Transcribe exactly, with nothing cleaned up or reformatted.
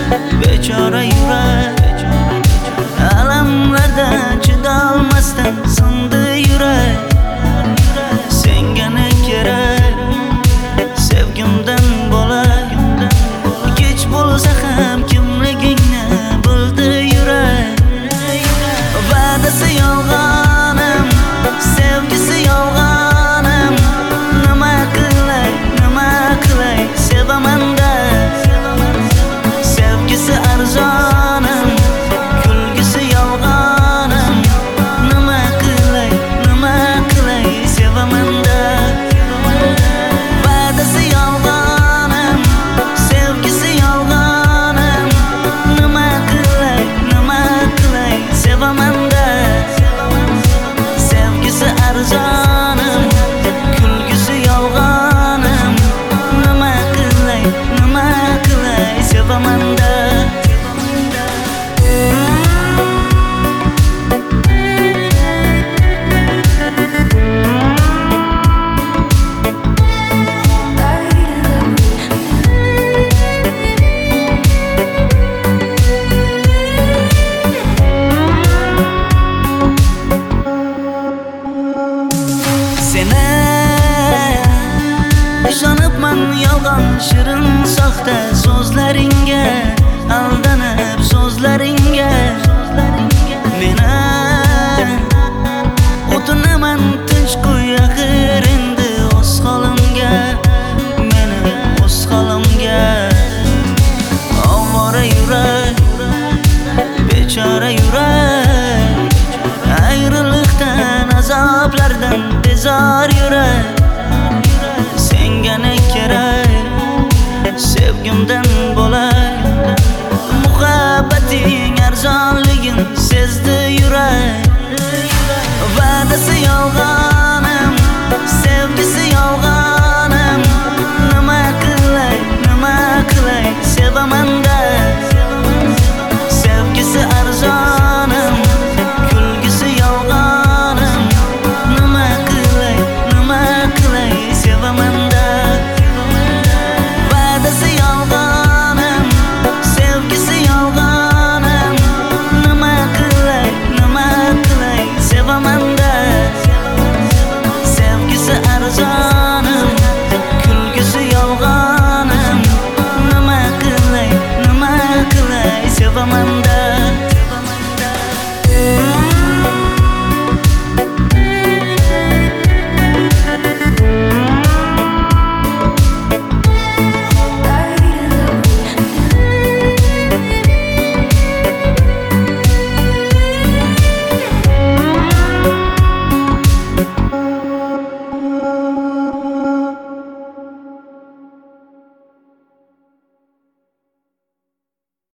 bechora yurak, alamlardan chidolmasdan sindi yurak. Senga ne kerak, sevgimdan bo'lak, kech bo'lsa ham kimligingni bildi yurak. Va'dasi yolg'onim, sevgisi yolg'onim, nima qilay, nima qilay, sevaman-da. Sevgisi arzonim, kulgisi yolg'onim, nima qilay, nima qilay, sevaman-da. Va'dasi yolg'onim, sevgisi yolg'onim, nima qilay, nima qilay, sevaman-da. Sevgisi arzonim, kulgisi yolg'onim, nima qilay, nima qilay, sevaman-da. Seni ishonibman yolg'on shirin soxta so'zlaringga, aldanib so'zlaringga. Meni o'tinaman tinch qo'y axir endi o'z holimga, meni o'z holimga. Ovora yurak, bechora yurak, ayriliqdan azoblardan bezor yurak. Senga ne kerak, sevgimdan bo'lak, muhabbating arzonligin sezdi yurak. Va'dasi yolg'onim, sevgisi yolg'onim, nima qilay, nima qilay, sevaman-da. Sevgisi arzonim, kulgisi yolg'onim, nima qilay, nima qilay, sevaman-da. Va'dasi yolg'onim, sevgisi yolg'onim, nima qilay, nima qilay, sevaman-da. Sevgisi arzonim, kulgisi yolg'onim, nima qilay, nima qilay, sevaman-da.